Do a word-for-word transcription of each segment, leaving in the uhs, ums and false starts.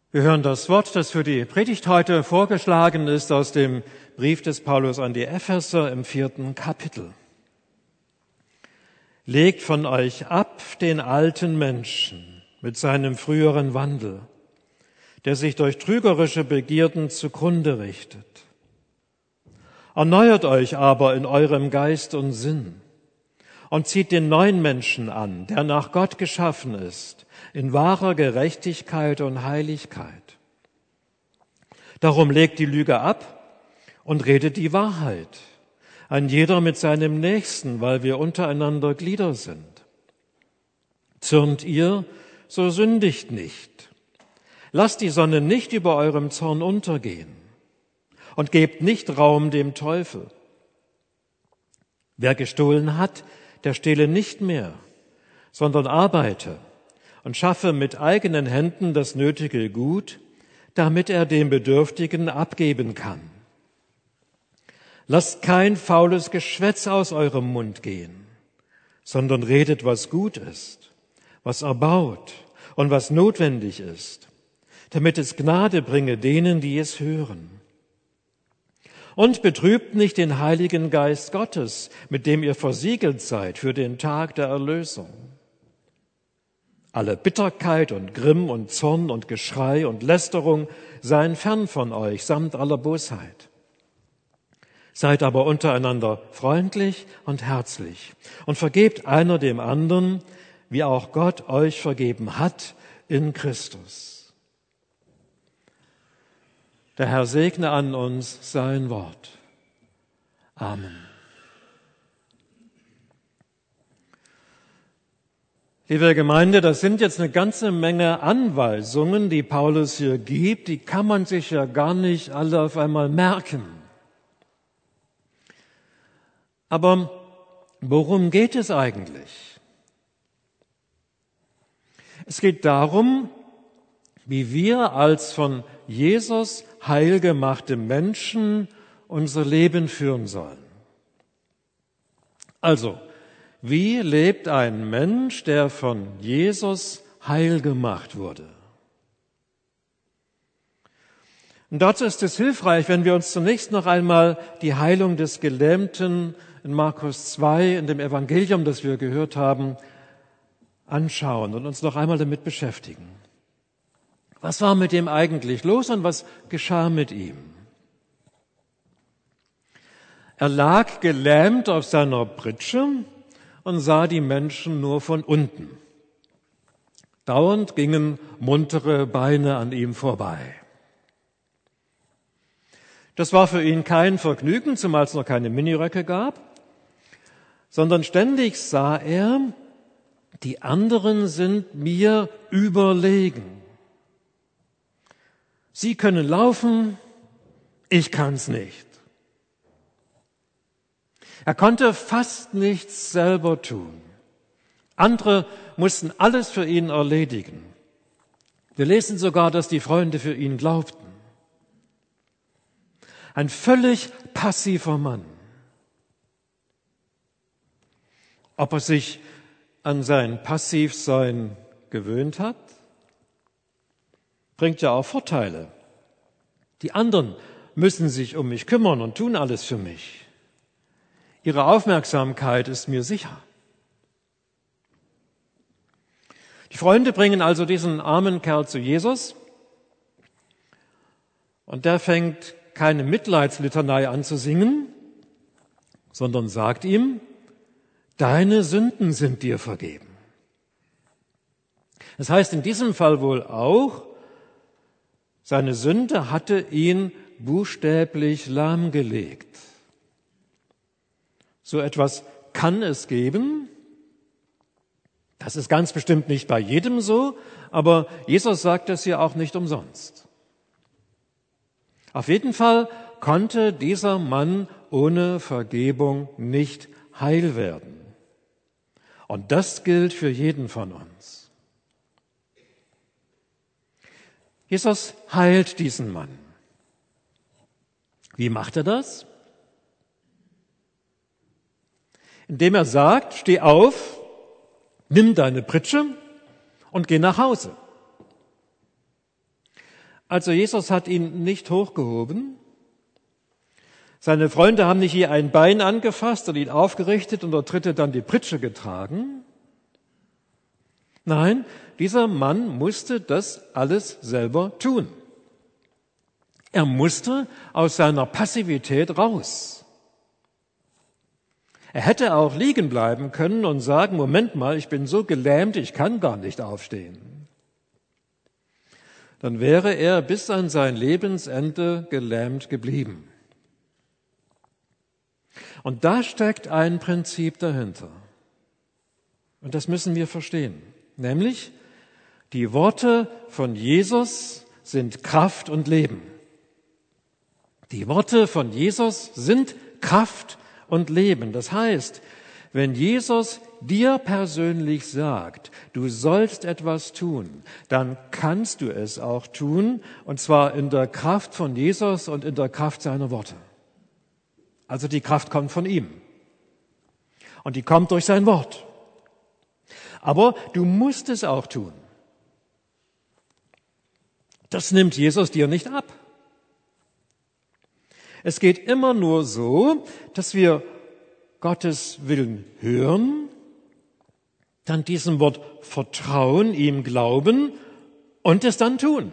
Wir hören das Wort, das für die Predigt heute vorgeschlagen ist, aus dem Brief des Paulus an die Epheser im vierten Kapitel. Legt von euch ab den alten Menschen mit seinem früheren Wandel, der sich durch trügerische Begierden zugrunde richtet. Erneuert euch aber in eurem Geist und Sinn und zieht den neuen Menschen an, der nach Gott geschaffen ist, in wahrer Gerechtigkeit und Heiligkeit. Darum legt die Lüge ab und redet die Wahrheit, ein jeder mit seinem Nächsten, weil wir untereinander Glieder sind. Zürnt ihr, so sündigt nicht. Lasst die Sonne nicht über eurem Zorn untergehen und gebt nicht Raum dem Teufel. Wer gestohlen hat, der stehle nicht mehr, sondern arbeite und schaffe mit eigenen Händen das nötige Gut, damit er dem Bedürftigen abgeben kann. Lasst kein faules Geschwätz aus eurem Mund gehen, sondern redet, was gut ist, was erbaut und was notwendig ist, damit es Gnade bringe denen, die es hören. Und betrübt nicht den Heiligen Geist Gottes, mit dem ihr versiegelt seid für den Tag der Erlösung. Alle Bitterkeit und Grimm und Zorn und Geschrei und Lästerung seien fern von euch, samt aller Bosheit. Seid aber untereinander freundlich und herzlich und vergebt einer dem anderen, wie auch Gott euch vergeben hat in Christus. Der Herr segne an uns sein Wort. Amen. Liebe Gemeinde, das sind jetzt eine ganze Menge Anweisungen, die Paulus hier gibt. Die kann man sich ja gar nicht alle auf einmal merken. Aber worum geht es eigentlich? Es geht darum, wie wir als von Jesus heilgemachte Menschen unser Leben führen sollen. Also, wie lebt ein Mensch, der von Jesus heil gemacht wurde? Und dazu ist es hilfreich, wenn wir uns zunächst noch einmal die Heilung des Gelähmten in Markus zwei, in dem Evangelium, das wir gehört haben, anschauen und uns noch einmal damit beschäftigen. Was war mit ihm eigentlich los und was geschah mit ihm? Er lag gelähmt auf seiner Pritsche und sah die Menschen nur von unten. Dauernd gingen muntere Beine an ihm vorbei. Das war für ihn kein Vergnügen, zumal es noch keine Miniröcke gab, sondern ständig sah er, die anderen sind mir überlegen. Sie können laufen, ich kann's nicht. Er konnte fast nichts selber tun. Andere mussten alles für ihn erledigen. Wir lesen sogar, dass die Freunde für ihn glaubten. Ein völlig passiver Mann. Ob er sich an sein Passivsein gewöhnt hat, bringt ja auch Vorteile. Die anderen müssen sich um mich kümmern und tun alles für mich. Ihre Aufmerksamkeit ist mir sicher. Die Freunde bringen also diesen armen Kerl zu Jesus und der fängt keine Mitleidslitanei an zu singen, sondern sagt ihm, deine Sünden sind dir vergeben. Das heißt in diesem Fall wohl auch, seine Sünde hatte ihn buchstäblich lahmgelegt. So etwas kann es geben. Das ist ganz bestimmt nicht bei jedem so, aber Jesus sagt es ja auch nicht umsonst. Auf jeden Fall konnte dieser Mann ohne Vergebung nicht heil werden. Und das gilt für jeden von uns. Jesus heilt diesen Mann. Wie macht er das? Indem er sagt, steh auf, nimm deine Pritsche und geh nach Hause. Also Jesus hat ihn nicht hochgehoben. Seine Freunde haben nicht je ein Bein angefasst und ihn aufgerichtet und der Dritte dann die Pritsche getragen. Nein, dieser Mann musste das alles selber tun. Er musste aus seiner Passivität raus. Er hätte auch liegen bleiben können und sagen, Moment mal, ich bin so gelähmt, ich kann gar nicht aufstehen. Dann wäre er bis an sein Lebensende gelähmt geblieben. Und da steckt ein Prinzip dahinter. Und das müssen wir verstehen. Nämlich, die Worte von Jesus sind Kraft und Leben. Die Worte von Jesus sind Kraft und Leben. Das heißt, wenn Jesus dir persönlich sagt, du sollst etwas tun, dann kannst du es auch tun, und zwar in der Kraft von Jesus und in der Kraft seiner Worte. Also die Kraft kommt von ihm. Und die kommt durch sein Wort. Aber du musst es auch tun. Das nimmt Jesus dir nicht ab. Es geht immer nur so, dass wir Gottes Willen hören, dann diesem Wort vertrauen, ihm glauben und es dann tun.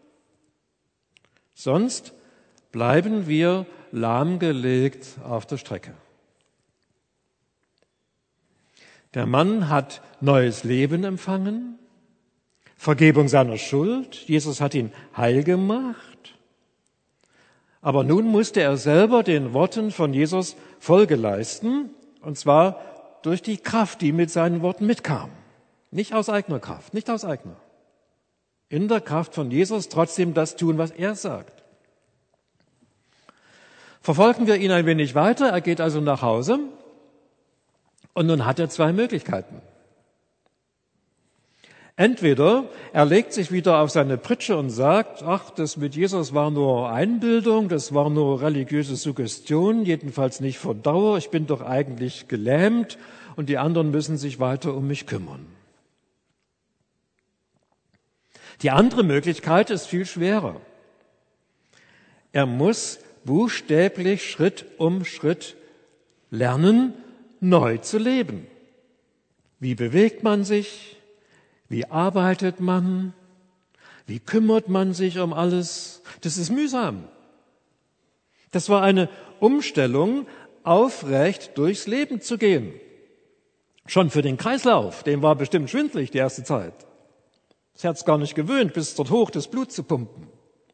Sonst bleiben wir lahmgelegt auf der Strecke. Der Mann hat neues Leben empfangen, Vergebung seiner Schuld. Jesus hat ihn heil gemacht. Aber nun musste er selber den Worten von Jesus Folge leisten, und zwar durch die Kraft, die mit seinen Worten mitkam. Nicht aus eigener Kraft, nicht aus eigener. In der Kraft von Jesus trotzdem das tun, was er sagt. Verfolgen wir ihn ein wenig weiter. Er geht also nach Hause und nun hat er zwei Möglichkeiten. Entweder er legt sich wieder auf seine Pritsche und sagt, ach, das mit Jesus war nur Einbildung, das war nur religiöse Suggestion, jedenfalls nicht vor Dauer, ich bin doch eigentlich gelähmt und die anderen müssen sich weiter um mich kümmern. Die andere Möglichkeit ist viel schwerer. Er muss buchstäblich Schritt um Schritt lernen, neu zu leben. Wie bewegt man sich? Wie arbeitet man? Wie kümmert man sich um alles? Das ist mühsam. Das war eine Umstellung, aufrecht durchs Leben zu gehen. Schon für den Kreislauf, dem war bestimmt schwindelig die erste Zeit. Das Herz gar nicht gewöhnt, bis dort hoch das Blut zu pumpen.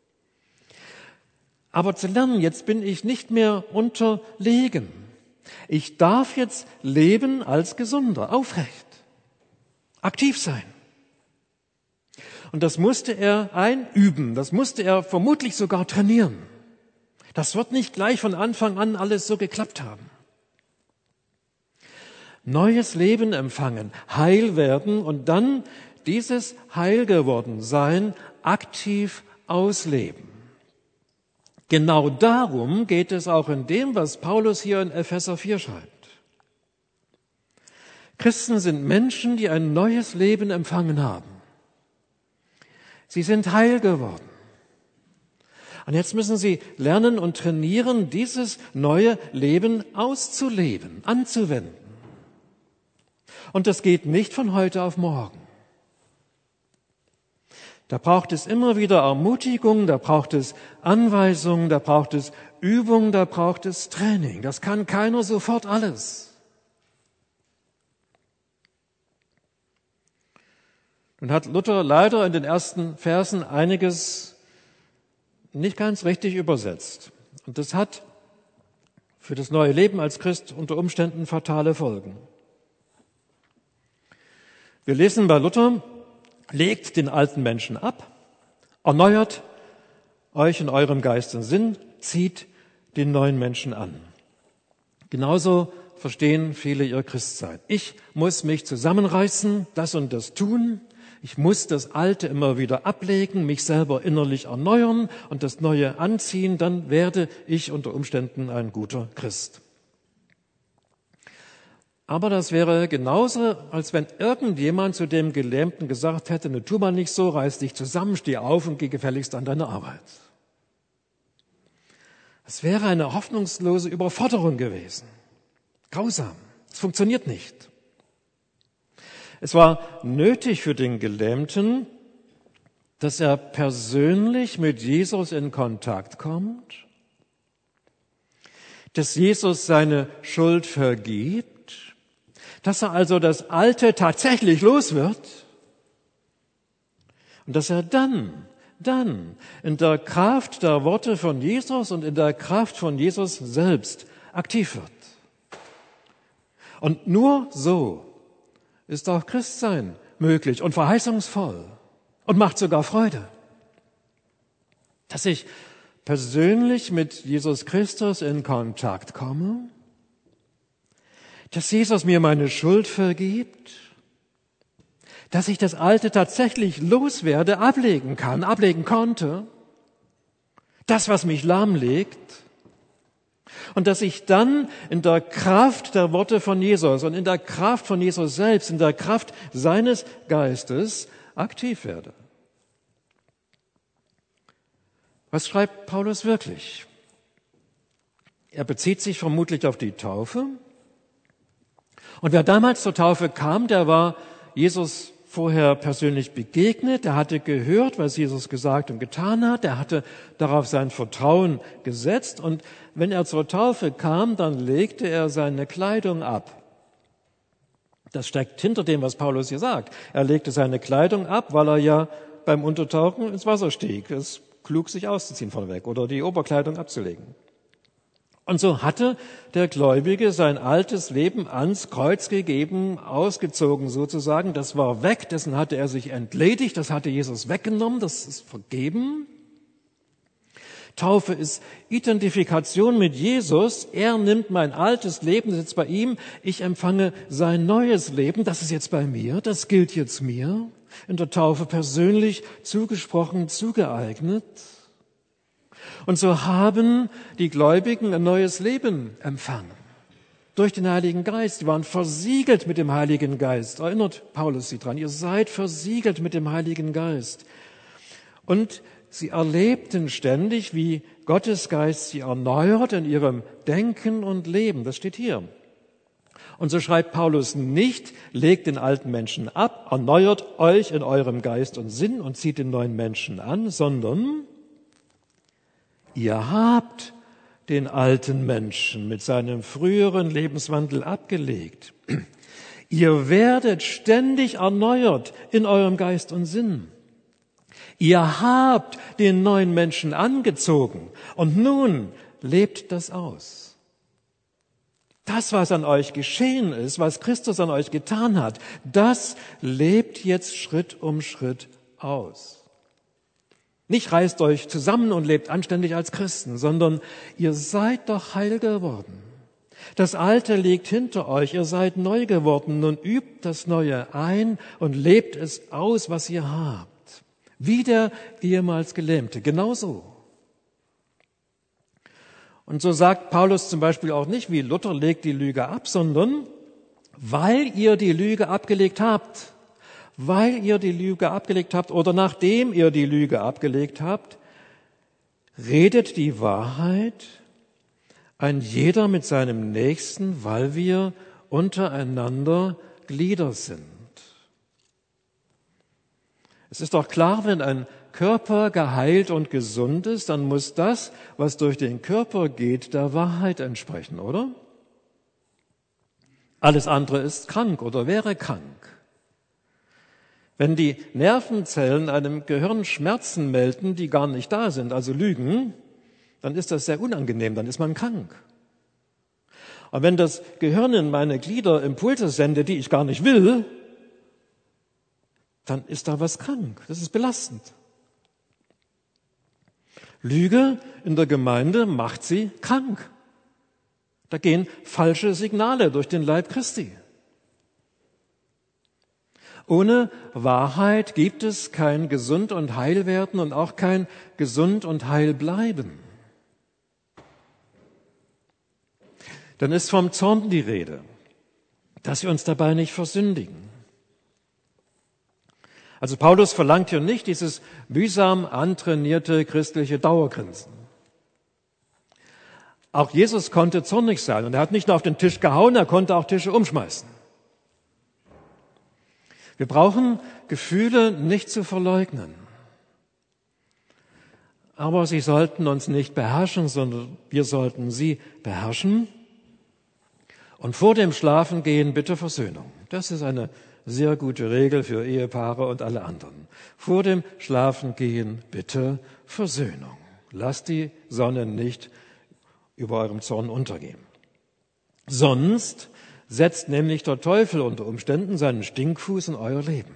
Aber zu lernen, jetzt bin ich nicht mehr unterlegen. Ich darf jetzt leben als Gesunder, aufrecht, aktiv sein. Und das musste er einüben, das musste er vermutlich sogar trainieren. Das wird nicht gleich von Anfang an alles so geklappt haben. Neues Leben empfangen, heil werden und dann dieses heil geworden sein aktiv ausleben. Genau darum geht es auch in dem, was Paulus hier in Epheser vier schreibt. Christen sind Menschen, die ein neues Leben empfangen haben. Sie sind heil geworden. Und jetzt müssen sie lernen und trainieren, dieses neue Leben auszuleben, anzuwenden. Und das geht nicht von heute auf morgen. Da braucht es immer wieder Ermutigung, da braucht es Anweisungen, da braucht es Übung, da braucht es Training. Das kann keiner sofort alles. Nun hat Luther leider in den ersten Versen einiges nicht ganz richtig übersetzt. Und das hat für das neue Leben als Christ unter Umständen fatale Folgen. Wir lesen bei Luther, legt den alten Menschen ab, erneuert euch in eurem Geist und Sinn, zieht den neuen Menschen an. Genauso verstehen viele ihr Christsein. Ich muss mich zusammenreißen, das und das tun. Ich muss das Alte immer wieder ablegen, mich selber innerlich erneuern und das Neue anziehen, dann werde ich unter Umständen ein guter Christ. Aber das wäre genauso, als wenn irgendjemand zu dem Gelähmten gesagt hätte, ne, tu mal nicht so, reiß dich zusammen, steh auf und geh gefälligst an deine Arbeit. Es wäre eine hoffnungslose Überforderung gewesen. Grausam. Es funktioniert nicht. Es war nötig für den Gelähmten, dass er persönlich mit Jesus in Kontakt kommt, dass Jesus seine Schuld vergibt, dass er also das Alte tatsächlich los wird und dass er dann, dann in der Kraft der Worte von Jesus und in der Kraft von Jesus selbst aktiv wird. Und nur so ist auch Christsein möglich und verheißungsvoll und macht sogar Freude. Dass ich persönlich mit Jesus Christus in Kontakt komme, dass Jesus mir meine Schuld vergibt, dass ich das Alte tatsächlich loswerde, ablegen kann, ablegen konnte, das, was mich lahmlegt, und dass ich dann in der Kraft der Worte von Jesus und in der Kraft von Jesus selbst, in der Kraft seines Geistes aktiv werde. Was schreibt Paulus wirklich? Er bezieht sich vermutlich auf die Taufe. Und wer damals zur Taufe kam, der war Jesus vorher persönlich begegnet, der hatte gehört, was Jesus gesagt und getan hat, der hatte darauf sein Vertrauen gesetzt und wenn er zur Taufe kam, dann legte er seine Kleidung ab. Das steckt hinter dem, was Paulus hier sagt. Er legte seine Kleidung ab, weil er ja beim Untertauchen ins Wasser stieg. Es ist klug, sich auszuziehen vorneweg oder die Oberkleidung abzulegen. Und so hatte der Gläubige sein altes Leben ans Kreuz gegeben, ausgezogen sozusagen. Das war weg, dessen hatte er sich entledigt, das hatte Jesus weggenommen, das ist vergeben. Taufe ist Identifikation mit Jesus. Er nimmt mein altes Leben, das ist jetzt bei ihm. Ich empfange sein neues Leben, das ist jetzt bei mir, das gilt jetzt mir. In der Taufe persönlich zugesprochen, zugeeignet. Und so haben die Gläubigen ein neues Leben empfangen. Durch den Heiligen Geist. Die waren versiegelt mit dem Heiligen Geist. Erinnert Paulus sie dran. Ihr seid versiegelt mit dem Heiligen Geist. Und sie erlebten ständig, wie Gottes Geist sie erneuert in ihrem Denken und Leben. Das steht hier. Und so schreibt Paulus nicht, legt den alten Menschen ab, erneuert euch in eurem Geist und Sinn und zieht den neuen Menschen an, sondern ihr habt den alten Menschen mit seinem früheren Lebenswandel abgelegt. Ihr werdet ständig erneuert in eurem Geist und Sinn. Ihr habt den neuen Menschen angezogen und nun lebt das aus. Das, was an euch geschehen ist, was Christus an euch getan hat, das lebt jetzt Schritt um Schritt aus. Nicht reißt euch zusammen und lebt anständig als Christen, sondern ihr seid doch heil geworden. Das Alte liegt hinter euch, ihr seid neu geworden. Nun übt das Neue ein und lebt es aus, was ihr habt. Wie der ehemals Gelähmte, genauso. Und so sagt Paulus zum Beispiel auch nicht, wie Luther, legt die Lüge ab, sondern weil ihr die Lüge abgelegt habt, weil ihr die Lüge abgelegt habt oder nachdem ihr die Lüge abgelegt habt, redet die Wahrheit, ein jeder mit seinem Nächsten, weil wir untereinander Glieder sind. Es ist doch klar, wenn ein Körper geheilt und gesund ist, dann muss das, was durch den Körper geht, der Wahrheit entsprechen, oder? Alles andere ist krank oder wäre krank. Wenn die Nervenzellen einem Gehirn Schmerzen melden, die gar nicht da sind, also lügen, dann ist das sehr unangenehm, dann ist man krank. Und wenn das Gehirn in meine Glieder Impulse sendet, die ich gar nicht will, dann ist da was krank. Das ist belastend. Lüge in der Gemeinde macht sie krank. Da gehen falsche Signale durch den Leib Christi. Ohne Wahrheit gibt es kein Gesund und Heilwerden und auch kein Gesund und Heilbleiben. Dann ist vom Zorn die Rede. dass wir uns dabei nicht versündigen. Also Paulus verlangt hier nicht dieses mühsam antrainierte christliche Dauergrinsen. Auch Jesus konnte zornig sein und er hat nicht nur auf den Tisch gehauen, er konnte auch Tische umschmeißen. Wir brauchen Gefühle nicht zu verleugnen. Aber sie sollten uns nicht beherrschen, sondern wir sollten sie beherrschen. Und vor dem Schlafengehen bitte Versöhnung. Das ist eine sehr gute Regel für Ehepaare und alle anderen. Vor dem Schlafengehen bitte Versöhnung. Lasst die Sonne nicht über eurem Zorn untergehen. Sonst setzt nämlich der Teufel unter Umständen seinen Stinkfuß in euer Leben.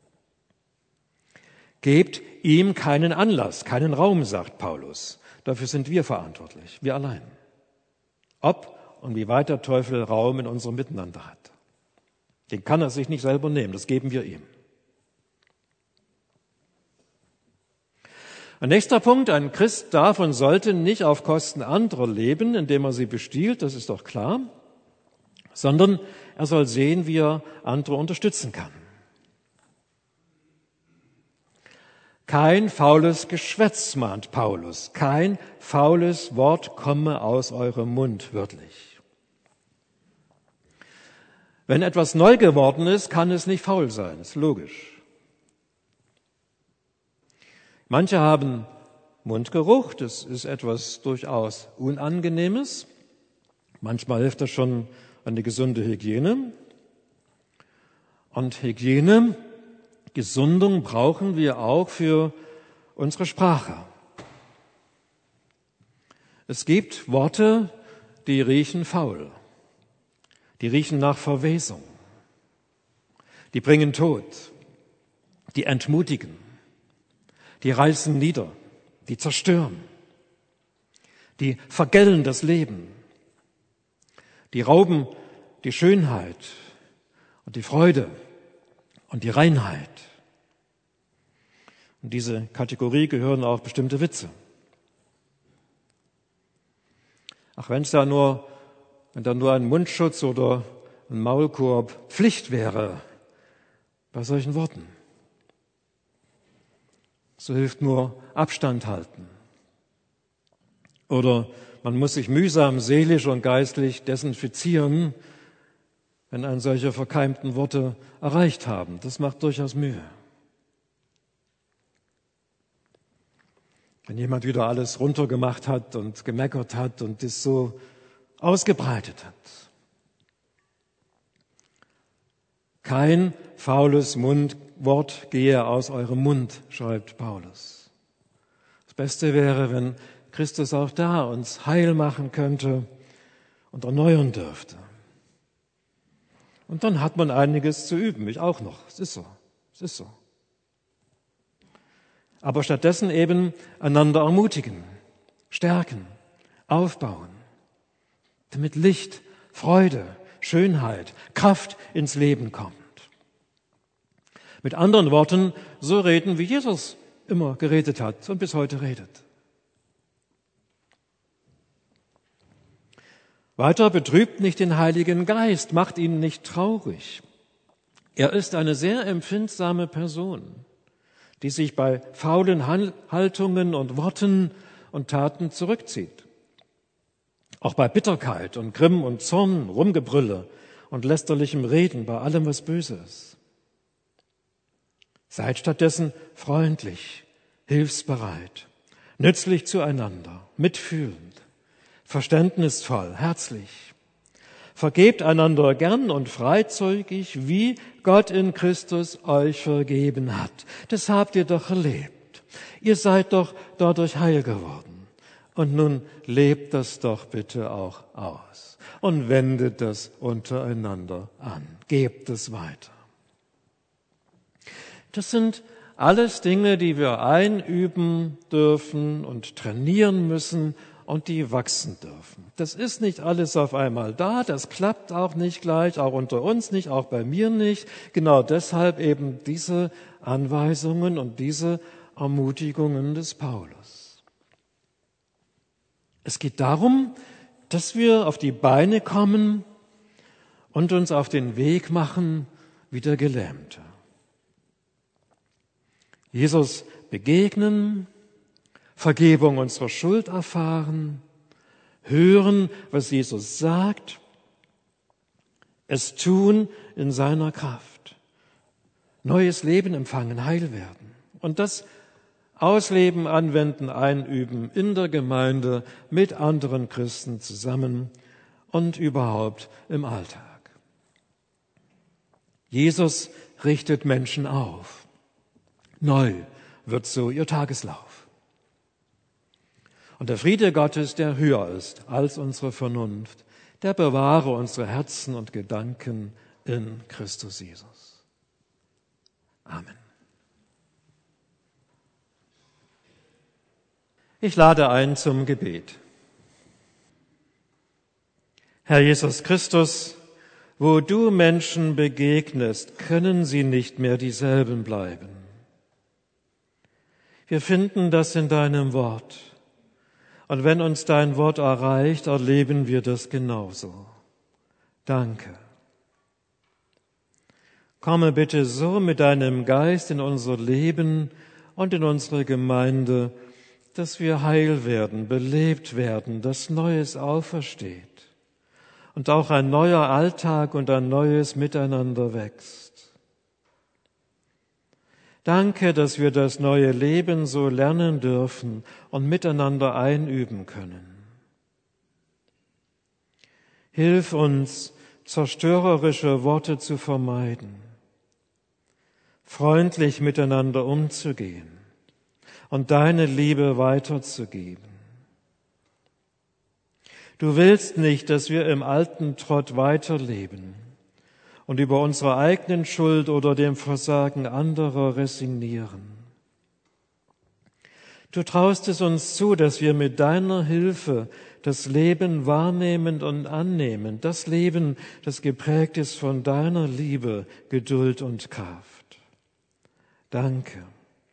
Gebt ihm keinen Anlass, keinen Raum, sagt Paulus. Dafür sind wir verantwortlich, wir allein. Ob und wie weit der Teufel Raum in unserem Miteinander hat. Den kann er sich nicht selber nehmen, das geben wir ihm. Ein nächster Punkt, ein Christ darf und sollte nicht auf Kosten anderer leben, indem er sie bestiehlt, das ist doch klar, sondern er soll sehen, wie er andere unterstützen kann. Kein faules Geschwätz, mahnt Paulus, kein faules Wort komme aus eurem Mund, wörtlich. Wenn etwas neu geworden ist, kann es nicht faul sein, ist logisch. Manche haben Mundgeruch, das ist etwas durchaus Unangenehmes. Manchmal hilft das schon eine gesunde Hygiene. Und Hygiene, Gesundung brauchen wir auch für unsere Sprache. Es gibt Worte, die riechen faul. Die riechen nach Verwesung. Die bringen Tod. Die entmutigen. Die reißen nieder. Die zerstören. Die vergällen das Leben. Die rauben die Schönheit und die Freude und die Reinheit. In diese Kategorie gehören auch bestimmte Witze. Ach, wenn es da nur, wenn da nur ein Mundschutz oder ein Maulkorb Pflicht wäre bei solchen Worten. So hilft nur Abstand halten. Oder man muss sich mühsam seelisch und geistlich desinfizieren, wenn einen solche verkeimten Worte erreicht haben. Das macht durchaus Mühe. Wenn jemand wieder alles runtergemacht hat und gemeckert hat und das so ausgebreitet hat. Kein faules Mundwort gehe aus eurem Mund, schreibt Paulus. Das Beste wäre, wenn Christus auch da uns heil machen könnte und erneuern dürfte. Und dann hat man einiges zu üben, ich auch noch. Es ist so, es ist so. Aber stattdessen eben einander ermutigen, stärken, aufbauen, damit Licht, Freude, Schönheit, Kraft ins Leben kommt. Mit anderen Worten, so reden, wie Jesus immer geredet hat und bis heute redet. Weiter, betrübt nicht den Heiligen Geist, macht ihn nicht traurig. Er ist eine sehr empfindsame Person, die sich bei faulen Haltungen und Worten und Taten zurückzieht. Auch bei Bitterkeit und Grimm und Zorn, Rumgebrülle und lästerlichem Reden, bei allem, was böse ist. Seid stattdessen freundlich, hilfsbereit, nützlich zueinander, mitfühlend, verständnisvoll, herzlich. Vergebt einander gern und freizügig, wie Gott in Christus euch vergeben hat. Das habt ihr doch erlebt. Ihr seid doch dadurch heil geworden. Und nun lebt das doch bitte auch aus und wendet das untereinander an. Gebt es weiter. Das sind alles Dinge, die wir einüben dürfen und trainieren müssen und die wachsen dürfen. Das ist nicht alles auf einmal da, das klappt auch nicht gleich, auch unter uns nicht, auch bei mir nicht. Genau deshalb eben diese Anweisungen und diese Ermutigungen des Paulus. Es geht darum, dass wir auf die Beine kommen und uns auf den Weg machen wie der Gelähmte. Jesus begegnen, Vergebung unserer Schuld erfahren, hören, was Jesus sagt, es tun in seiner Kraft, neues Leben empfangen, heil werden und das ausleben, anwenden, einüben in der Gemeinde mit anderen Christen zusammen und überhaupt im Alltag. Jesus richtet Menschen auf. Neu wird so ihr Tageslauf. Und der Friede Gottes, der höher ist als unsere Vernunft, der bewahre unsere Herzen und Gedanken in Christus Jesus. Amen. Ich lade ein zum Gebet. Herr Jesus Christus, wo du Menschen begegnest, können sie nicht mehr dieselben bleiben. Wir finden das in deinem Wort. Und wenn uns dein Wort erreicht, erleben wir das genauso. Danke. Komme bitte so mit deinem Geist in unser Leben und in unsere Gemeinde, dass wir heil werden, belebt werden, dass Neues aufersteht und auch ein neuer Alltag und ein neues Miteinander wächst. Danke, dass wir das neue Leben so lernen dürfen und miteinander einüben können. Hilf uns, zerstörerische Worte zu vermeiden, freundlich miteinander umzugehen und deine Liebe weiterzugeben. Du willst nicht, dass wir im alten Trott weiterleben und über unsere eigenen Schuld oder dem Versagen anderer resignieren. Du traust es uns zu, dass wir mit deiner Hilfe das Leben wahrnehmen und annehmen, das Leben, das geprägt ist von deiner Liebe, Geduld und Kraft. Danke.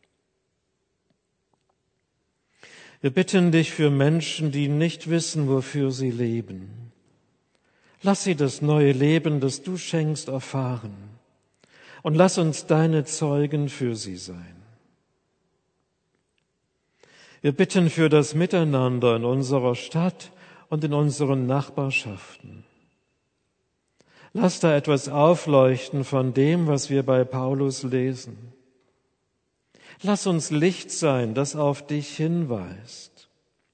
Wir bitten dich für Menschen, die nicht wissen, wofür sie leben. Lass sie das neue Leben, das du schenkst, erfahren. Und lass uns deine Zeugen für sie sein. Wir bitten für das Miteinander in unserer Stadt und in unseren Nachbarschaften. Lass da etwas aufleuchten von dem, was wir bei Paulus lesen. Lass uns Licht sein, das auf dich hinweist.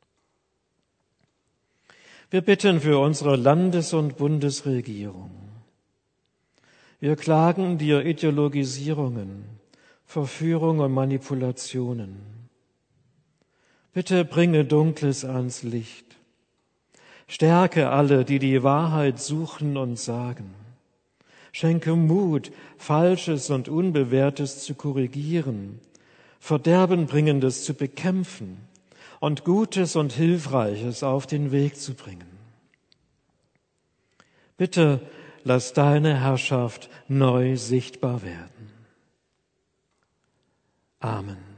Wir bitten für unsere Landes- und Bundesregierung. Wir klagen dir Ideologisierungen, Verführung und Manipulationen. Bitte bringe Dunkles ans Licht. Stärke alle, die die Wahrheit suchen und sagen. Schenke Mut, Falsches und Unbewährtes zu korrigieren, Verderbenbringendes zu bekämpfen und Gutes und Hilfreiches auf den Weg zu bringen. Bitte lass deine Herrschaft neu sichtbar werden. Amen.